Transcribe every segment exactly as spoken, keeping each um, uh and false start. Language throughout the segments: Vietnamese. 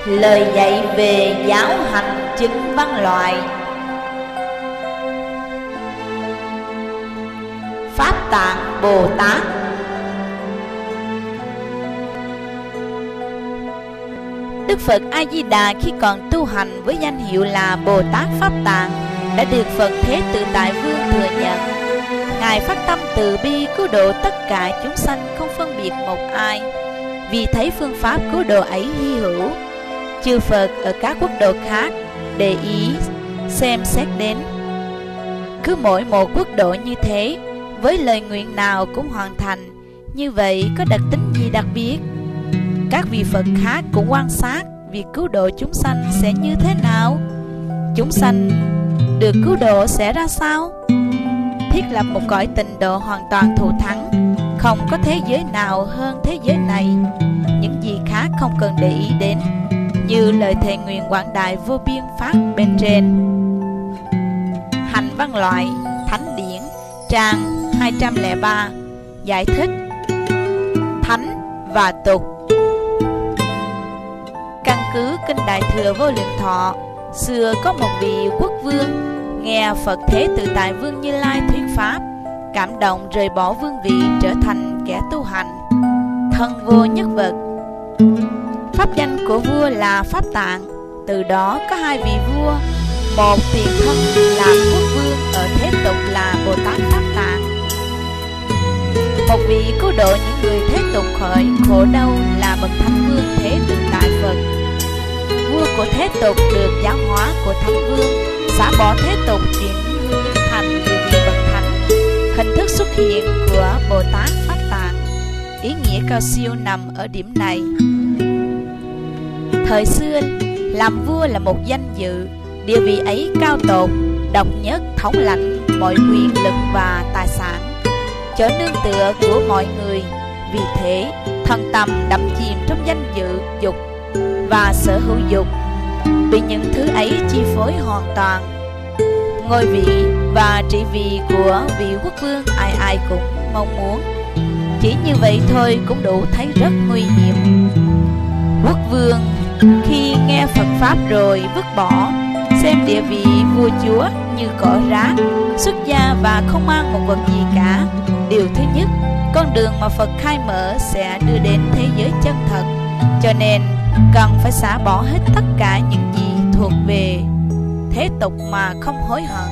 Lời dạy về giáo hành chứng văn loại. Pháp Tạng Bồ Tát. Đức Phật A Di Đà khi còn tu hành với danh hiệu là Bồ Tát Pháp Tạng đã được Phật Thế Tự Tại Vương thừa nhận. Ngài phát tâm từ bi cứu độ tất cả chúng sanh không phân biệt một ai, vì thấy phương pháp cứu độ ấy hy hữu. Chư Phật ở các quốc độ khác để ý xem xét đến. Cứ mỗi một quốc độ như thế, với lời nguyện nào cũng hoàn thành. Như vậy có đặc tính gì đặc biệt? Các vị Phật khác cũng quan sát việc cứu độ chúng sanh sẽ như thế nào? Chúng sanh được cứu độ sẽ ra sao? Thiết lập một cõi tịnh độ hoàn toàn thù thắng, không có thế giới nào hơn thế giới này. Những gì khác không cần để ý đến, như lời thề nguyện quảng đại vô biên phát bên trên. Hành văn loại Thánh điển trang hai trăm lẻ ba. Giải thích: Thánh và tục. Căn cứ Kinh Đại Thừa Vô Lượng Thọ, xưa có một vị quốc vương nghe Phật Thế Tự Tại Vương Như Lai thuyết pháp, cảm động rời bỏ vương vị, trở thành kẻ tu hành, thân vô nhất vật. Pháp danh của vua là Pháp Tạng. Từ đó có hai vị vua, một tiền thân làm quốc vương ở thế tục là Bồ Tát Pháp Tạng, một vị cứu độ những người thế tục khỏi khổ đau là bậc Thánh Vương Thế Tự Tại Phật. Vua của thế tục được giáo hóa của Thánh Vương, xả bỏ thế tục chuyển hương thành vị bậc Thánh. Hình thức xuất hiện của Bồ Tát Pháp Tạng, ý nghĩa cao siêu nằm ở điểm này. Thời xưa, làm vua là một danh dự, địa vị ấy cao tột, độc nhất thống lãnh mọi quyền lực và tài sản, trở nương tựa của mọi người. Vì thế, thân tâm đắm chìm trong danh dự, dục và sở hữu dục, bị những thứ ấy chi phối hoàn toàn. Ngôi vị và trị vì của vị quốc vương ai ai cũng mong muốn, chỉ như vậy thôi cũng đủ thấy rất nguy hiểm. Quốc vương khi nghe Phật Pháp rồi vứt bỏ, xem địa vị vua chúa như cỏ rác, xuất gia và không mang một vật gì cả. Điều thứ nhất, con đường mà Phật khai mở sẽ đưa đến thế giới chân thật, cho nên cần phải xả bỏ hết tất cả những gì thuộc về thế tục mà không hối hận,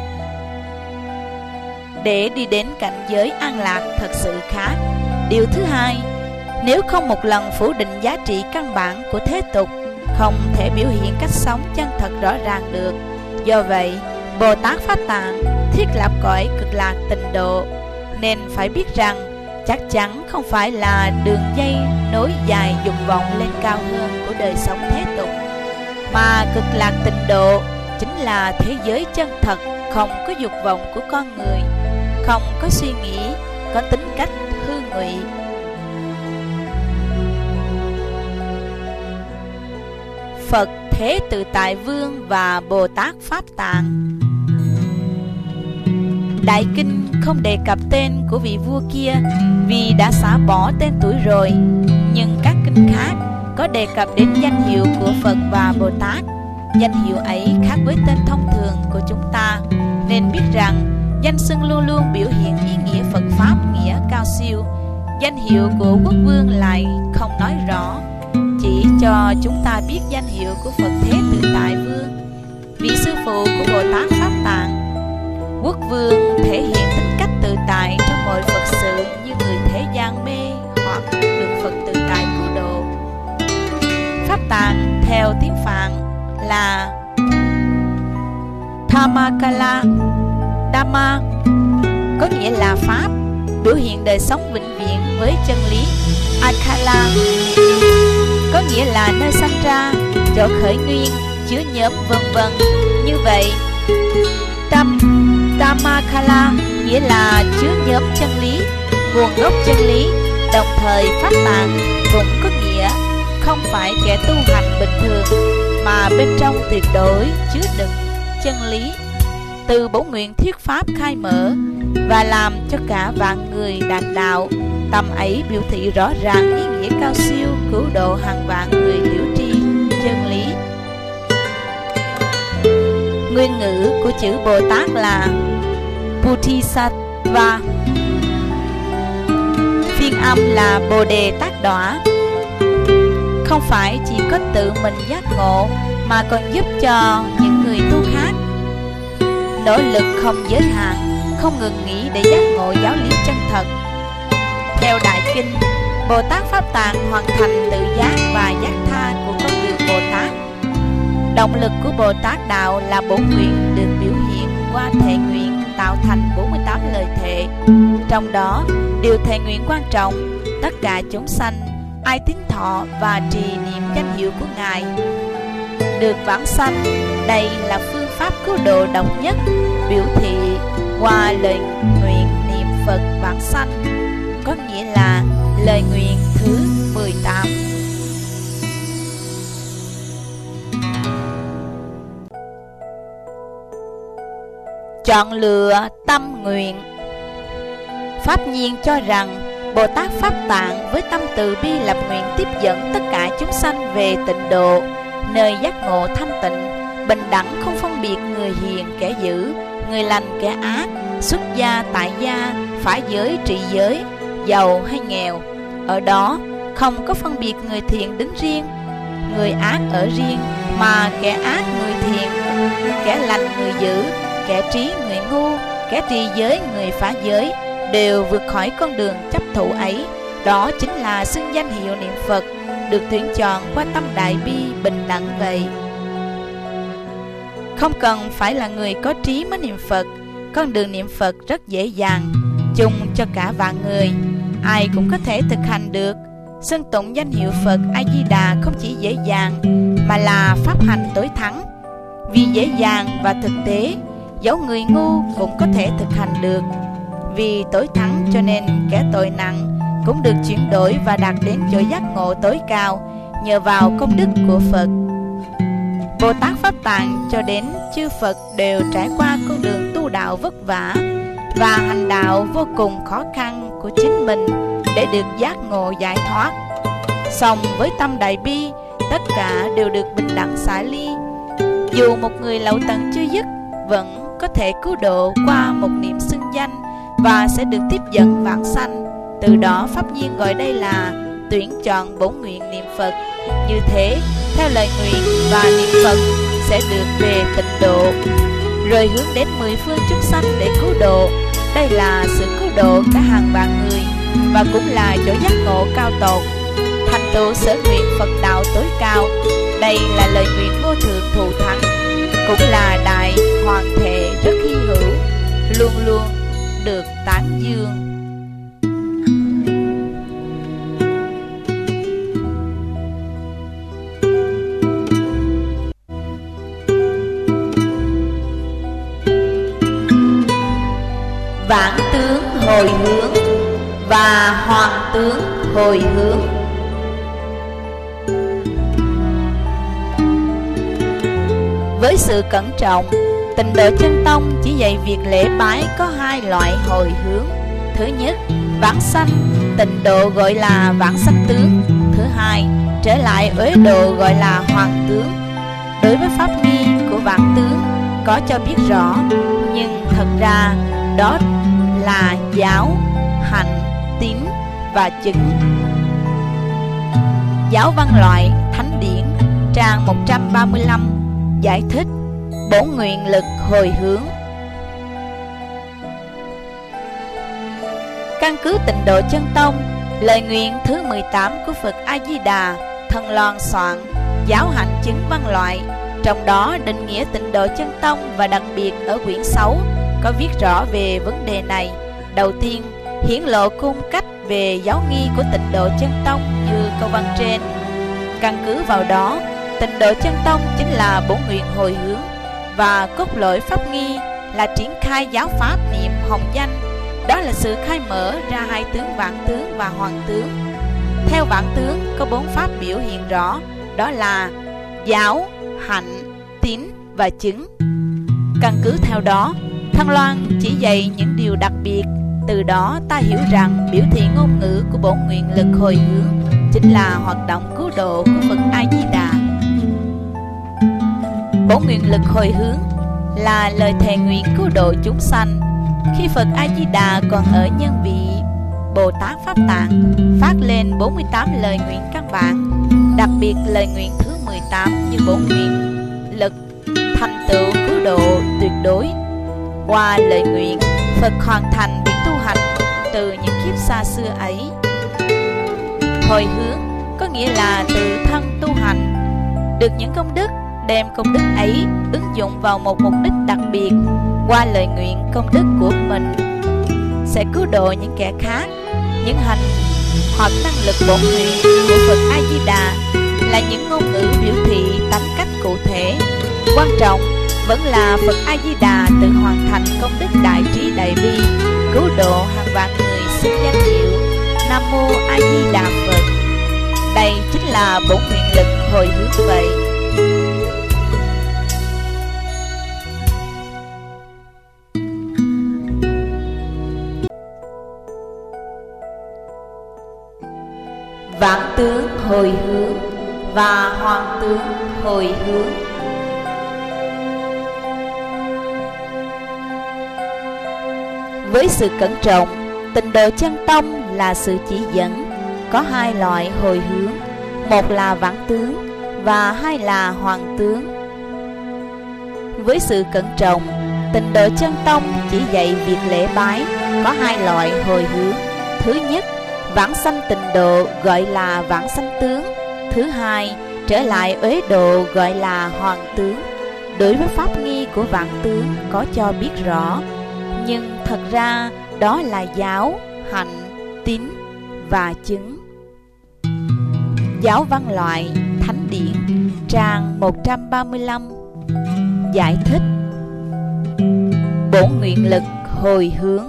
để đi đến cảnh giới an lạc thật sự khác. Điều thứ hai, nếu không một lần phủ định giá trị căn bản của thế tục, không thể biểu hiện cách sống chân thật rõ ràng được. Do vậy, Bồ Tát Pháp Tạng thiết lập cõi cực lạc tịnh độ, nên phải biết rằng chắc chắn không phải là đường dây nối dài dục vọng lên cao hơn của đời sống thế tục, mà cực lạc tịnh độ chính là thế giới chân thật, không có dục vọng của con người, không có suy nghĩ, có tính cách hư ngụy. Phật Thế Tự Tại Vương và Bồ Tát Pháp Tạng. Đại kinh không đề cập tên của vị vua kia vì đã xả bỏ tên tuổi rồi, nhưng các kinh khác có đề cập đến danh hiệu của Phật và Bồ Tát. Danh hiệu ấy khác với tên thông thường của chúng ta, nên biết rằng danh xưng luôn luôn biểu hiện ý nghĩa Phật Pháp nghĩa cao siêu. Danh hiệu của quốc vương lại không nói rõ, chỉ cho chúng ta biết danh hiệu của Phật Thế Tự Tại Vương, vị sư phụ của Bồ Tát Pháp Tạng. Quốc vương thể hiện tính cách tự tại trong mọi Phật sự như người thế gian mê hoặc được Phật tự tại cứu độ. Pháp Tạng theo tiếng Phạn là Dhammakala, Dhamma có nghĩa là Pháp, biểu hiện đời sống vĩnh viễn với chân lý. Akala có nghĩa là nơi sanh ra, chỗ khởi nguyên, chứa nhóm, vân vân. Như vậy, Tam Dhammakala nghĩa là chứa nhóm chân lý, nguồn gốc chân lý. Đồng thời Pháp Tạng cũng có nghĩa không phải kẻ tu hành bình thường, mà bên trong tuyệt đối chứa đựng chân lý. Từ bổ nguyện thuyết pháp khai mở và làm cho cả vạn người đạt đạo, tâm ấy biểu thị rõ ràng ý nghĩa cao siêu cứu độ hàng vạn người hiểu tri chân của chữ Bồ Tát là Bodhisattva. Phiên âm là Bồ Đề Tát Đọa. Không phải chỉ có tự mình giác ngộ mà còn giúp cho những người tu khác. Nỗ lực không giới hạn, không ngừng nghỉ để giác ngộ giáo lý chân thật. Theo Đại Kinh, Bồ Tát Pháp Tạng hoàn thành tự giác và giác tha của con đường Bồ Tát. Động lực của Bồ Tát Đạo là bổn nguyện được biểu hiện qua thệ nguyện tạo thành bốn mươi tám lời thệ. Trong đó, điều thệ nguyện quan trọng, tất cả chúng sanh, ai tín thọ và trì niệm danh hiệu của Ngài, được vãng sanh. Đây là phương pháp cứu độ độc nhất, biểu thị qua lời nguyện niệm Phật vãng sanh, có nghĩa là lời nguyện thứ mười tám. Chọn lựa tâm nguyện. Pháp Nhiên cho rằng Bồ Tát Pháp Tạng với tâm từ bi lập nguyện tiếp dẫn tất cả chúng sanh về tịnh độ, nơi giác ngộ thanh tịnh, bình đẳng không phân biệt người hiền kẻ dữ, người lành kẻ ác, xuất gia tại gia, phá giới trị giới, giàu hay nghèo. Ở đó không có phân biệt người thiện đứng riêng, người ác ở riêng, mà kẻ ác người thiện, kẻ lành người dữ, kẻ trí người ngu, kẻ trì giới người phá giới đều vượt khỏi con đường chấp thủ ấy. Đó chính là xưng danh hiệu niệm Phật được tuyển chọn qua tâm đại bi bình đẳng vậy. Không cần phải là người có trí mới niệm Phật. Con đường niệm Phật rất dễ dàng, chung cho cả vạn người, ai cũng có thể thực hành được. Xưng tụng danh hiệu Phật A Di Đà không chỉ dễ dàng mà là pháp hành tối thắng. Vì dễ dàng và thực tế, dẫu người ngu cũng có thể thực hành được. Vì tối thắng cho nên kẻ tội nặng cũng được chuyển đổi và đạt đến chỗ giác ngộ tối cao nhờ vào công đức của Phật. Bồ Tát Pháp Tạng cho đến chư Phật đều trải qua con đường tu đạo vất vả và hành đạo vô cùng khó khăn của chính mình để được giác ngộ giải thoát. Song với tâm đại bi, tất cả đều được bình đẳng xả ly. Dù một người lậu tận chưa dứt, vẫn có thể cứu độ qua một niệm xưng danh và sẽ được tiếp dẫn vãng sanh. Từ đó Pháp Nhiên gọi đây là tuyển chọn bổn nguyện niệm Phật. Như thế, theo lời nguyện và niệm Phật sẽ được về tịnh độ, rồi hướng đến mười phương chúng sanh để cứu độ. Đây là sự cứu độ cả hàng vạn người và cũng là chỗ giác ngộ cao tột, thành tựu sở nguyện Phật đạo tối cao. Đây là lời nguyện vô thượng thù thắng, cũng là đại hoàn thệ rất hy hữu, luôn luôn được tán dương. Vạn tướng hồi hướng và hoàng tướng hồi hướng. Với sự cẩn trọng, Tịnh Độ Chân Tông chỉ dạy việc lễ bái có hai loại hồi hướng. Thứ nhất, vãng sanh, Tịnh Độ gọi là vãng sanh tướng. Thứ hai, trở lại uế độ gọi là hoàng tướng. Đối với pháp nghi của vãng tướng có cho biết rõ, nhưng thật ra đó là giáo, hạnh, tín và chứng. Giáo văn loại Thánh Điển trang một trăm ba mươi lăm giải thích bổn nguyện lực hồi hướng. Căn cứ Tịnh Độ Chân Tông, lời nguyện thứ mười tám của Phật A Di Đà thần loan soạn giáo hạnh chứng văn loại, trong đó định nghĩa Tịnh Độ Chân Tông và đặc biệt ở quyển sáu có viết rõ về vấn đề này. Đầu tiên, hiển lộ cung cách về giáo nghi của Tịnh Độ Chân Tông như câu văn trên. Căn cứ vào đó, Tịnh Độ Chân Tông chính là bổn nguyện hồi hướng và cốt lõi pháp nghi là triển khai giáo pháp niệm hồng danh. Đó là sự khai mở ra hai tướng vạn tướng và hoàng tướng. Theo vạn tướng có bốn pháp biểu hiện rõ, đó là giáo, hạnh, tín và chứng. Căn cứ theo đó, Thăng Loan chỉ dạy những điều đặc biệt. Từ đó ta hiểu rằng biểu thị ngôn ngữ của bổn nguyện lực hồi hướng chính là hoạt động cứu độ của Phật A Di Đà. Bổn nguyện lực hồi hướng là lời thề nguyện cứu độ chúng sanh. Khi Phật A-di-đà còn ở nhân vị Bồ Tát Pháp Tạng, phát lên bốn mươi tám lời nguyện căn bản, đặc biệt lời nguyện thứ mười tám như bổ nguyện lực thành tựu cứu độ tuyệt đối. Qua lời nguyện, Phật hoàn thành việc tu hành từ những kiếp xa xưa ấy. Hồi hướng có nghĩa là tự thân tu hành, được những công đức, đem công đức ấy ứng dụng vào một mục đích đặc biệt. Qua lời nguyện, công đức của mình sẽ cứu độ những kẻ khác. Những hành hoặc năng lực bổn nguyện của Phật A-di-đà là những ngôn ngữ biểu thị tánh cách cụ thể. Quan trọng vẫn là Phật A-di-đà tự hoàn thành công đức đại trí đại bi, cứu độ hàng vạn người xưng danh hiệu Nam Mô A Di Đà Phật. Đây chính là bổn nguyện lực hồi hướng vậy. Vạn tướng hồi hướng và hoàn tướng hồi hướng. Với sự cẩn trọng, Tịnh Độ Chân Tông là sự chỉ dẫn. Có hai loại hồi hướng, một là vãng tướng và hai là hoàn tướng. Với sự cẩn trọng, Tịnh Độ Chân Tông chỉ dạy việc lễ bái. Có hai loại hồi hướng. Thứ nhất, vãng sanh tịnh độ gọi là vãng sanh tướng. Thứ hai, trở lại uế độ gọi là hoàn tướng. Đối với pháp nghi của vãng tướng có cho biết rõ, nhưng thật ra đó là giáo, hạnh, tín và chứng. Giáo văn loại Thánh Điển, trang một trăm ba mươi lăm. Giải thích bổn nguyện lực hồi hướng.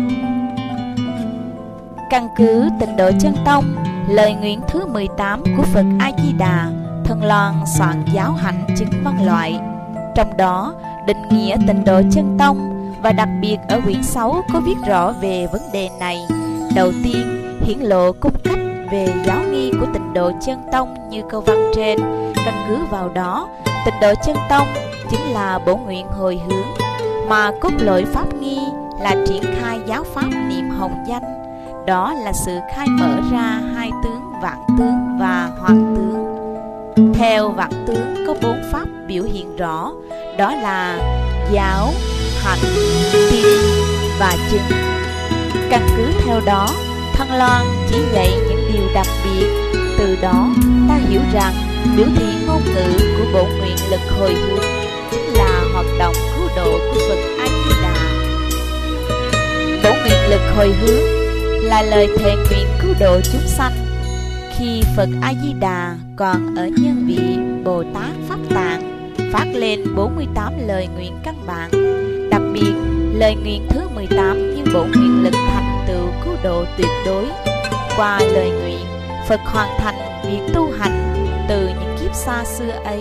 Căn cứ Tịnh Độ Chân Tông, lời nguyện thứ mười tám của Phật A-di-đà, Thân Loan soạn giáo hạnh chứng văn loại. Trong đó, định nghĩa Tịnh Độ Chân Tông và đặc biệt ở quyển sáu có viết rõ về vấn đề này. Đầu tiên, hiển lộ cung cách về giáo nghi của Tịnh Độ Chân Tông như câu văn trên. Căn cứ vào đó, Tịnh Độ Chân Tông chính là bổn nguyện hồi hướng, mà cốt lõi pháp nghi là triển khai giáo pháp niệm hồng danh. Đó là sự khai mở ra hai tướng vạn tướng và hoàn tướng. Theo vạn tướng có bốn pháp biểu hiện rõ, đó là giáo, hạnh, tín và chứng. Căn cứ theo đó, Thân Loan chỉ dạy những điều đặc biệt. Từ đó ta hiểu rằng biểu thị ngôn ngữ của bổn nguyện lực hồi hướng chính là hoạt động cứu độ của Phật A-di-đà. Bổn nguyện lực hồi hướng là lời thề nguyện cứu độ chúng sanh. Khi Phật A-di-đà còn ở nhân vị Bồ Tát Pháp Tạng, phát lên bốn mươi tám lời nguyện căn bản, đặc biệt lời nguyện thứ mười tám như bổn nguyện lực thành tựu cứu độ tuyệt đối. Qua lời nguyện, Phật hoàn thành việc tu hành từ những kiếp xa xưa ấy.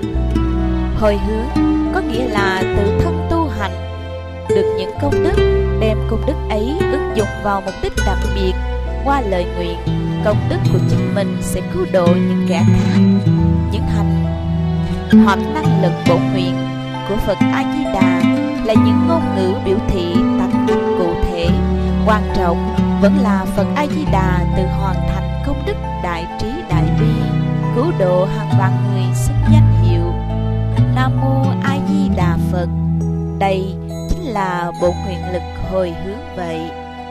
Hồi hướng có nghĩa là tự thân tu hành, được những công đức, đem công đức ấy ứng dụng vào mục đích đặc biệt. Qua lời nguyện, công đức của chính mình sẽ cứu độ những kẻ khác. Những hành hoặc năng lực bổn nguyện của Phật A-di-đà là những ngôn ngữ biểu thị tánh cách cụ thể. Quan trọng vẫn là Phật A-di-đà tự hoàn thành công đức đại trí đại bi, cứu độ hàng vạn người xưng danh hiệu Nam Mô A Di Đà Phật. Đây chính là bổn nguyện lực hồi hướng vậy.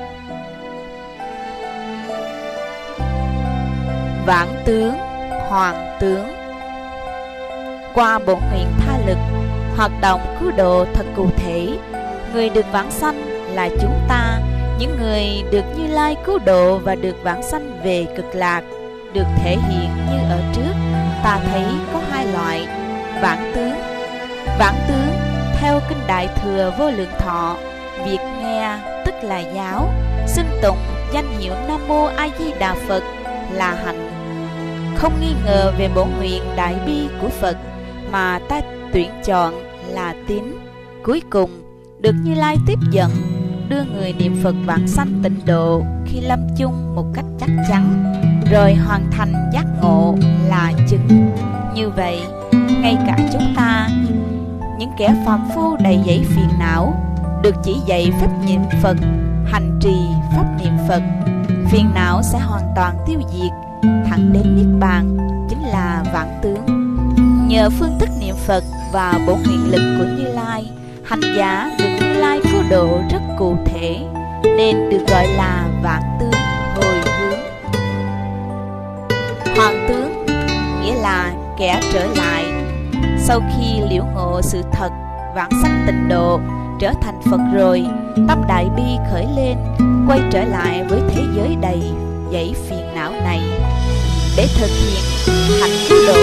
Vãng tướng, hoàn tướng. Qua bổn nguyện tha lực, hoạt động cứu độ thật cụ thể. Người được vãng sanh là chúng ta, những người được Như Lai cứu độ và được vãng sanh về cực lạc, được thể hiện như ở trước. Ta thấy có hai loại vãng tướng. Vãng tướng theo kinh Đại Thừa Vô Lượng Thọ, việc nghe tức là giáo, xưng tụng danh hiệu Nam Mô A Di Đà Phật là hạnh. Không nghi ngờ về bổn nguyện đại bi của Phật mà ta tuyển chọn là tín. Cuối cùng được Như Lai tiếp dẫn, đưa người niệm Phật vãng sanh tịnh độ khi lâm chung một cách chắc chắn, rồi hoàn thành giác ngộ là chứng. Như vậy, ngay cả chúng ta, những kẻ phàm phu đầy dẫy phiền não được chỉ dạy phép niệm Phật, hành trì pháp niệm Phật, phiền não sẽ hoàn toàn tiêu diệt, thẳng đến niết bàn, chính là vạn tướng. Nhờ phương thức niệm Phật và bổn nguyện lực của Như Lai, hành giả được Như Lai cứu độ rất cụ thể, nên được gọi là vạn tướng hồi hướng. Hoàn tướng nghĩa là kẻ trở lại. Sau khi liễu ngộ sự thật vãng sanh tịnh độ, trở thành Phật rồi, tâm đại bi khởi lên, quay trở lại với thế giới đầy dẫy phiền não này để thực hiện hạnh cứu độ